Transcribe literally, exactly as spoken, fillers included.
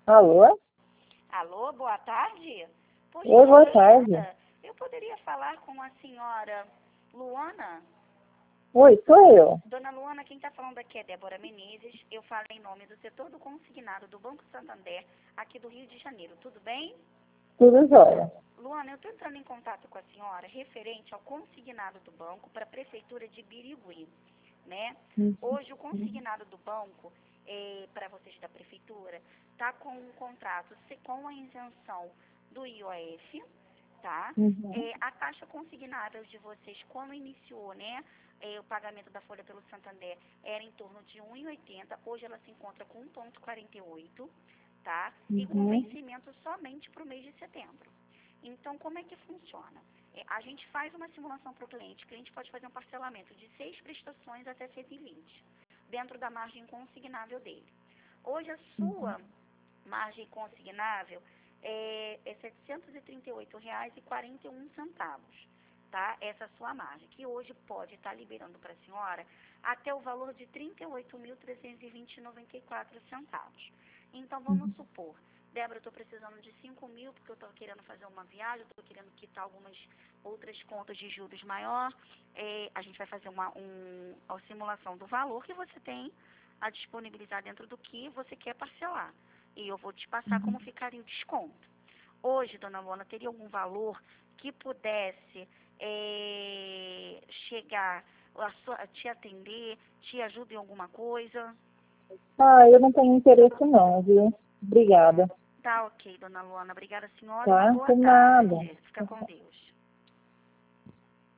Alô? Alô, boa tarde? Por Oi, boa tarde. gentileza, eu poderia falar com a senhora Luana? Oi, sou eu. Dona Luana, quem está falando aqui é Débora Menezes. Eu falo em nome do setor do consignado do Banco Santander, aqui do Rio de Janeiro. Tudo bem? Tudo jóia. Luana, eu estou entrando em contato com a senhora referente ao consignado do banco para a Prefeitura de Birigui, né? Uhum. Hoje, o consignado do banco, é, para vocês da Prefeitura, está com um contrato se- com a isenção do I O F, tá? Uhum. É, a taxa consignável de vocês, quando iniciou, né, é, o pagamento da folha pelo Santander, era em torno de um vírgula oitenta, hoje ela se encontra com um vírgula quarenta e oito, tá? E com Uhum. vencimento somente para o mês de setembro. Então, como é que funciona? É, a gente faz uma simulação para o cliente. O cliente pode fazer um parcelamento de seis prestações até cento e vinte, dentro da margem consignável dele. Hoje, a sua margem consignável é, é setecentos e trinta e oito reais e quarenta e um centavos, tá? Essa é a sua margem, que hoje pode estar liberando para a senhora até o valor de trinta e oito mil, trezentos e vinte reais e noventa e quatro centavos. Então, vamos supor, Débora, eu estou precisando de cinco mil porque eu estou querendo fazer uma viagem, estou querendo quitar algumas outras contas de juros maior. É, a gente vai fazer uma, um, uma simulação do valor que você tem a disponibilizar dentro do que você quer parcelar. E eu vou te passar como ficaria o desconto. Hoje, dona Luana, teria algum valor que pudesse é, chegar, a sua, te atender, te ajuda em alguma coisa? Ah, eu não tenho interesse não, viu? Obrigada. Tá ok, dona Luana. Obrigada, senhora. Uma Tá? boa Por nada. tarde. Fica com Deus.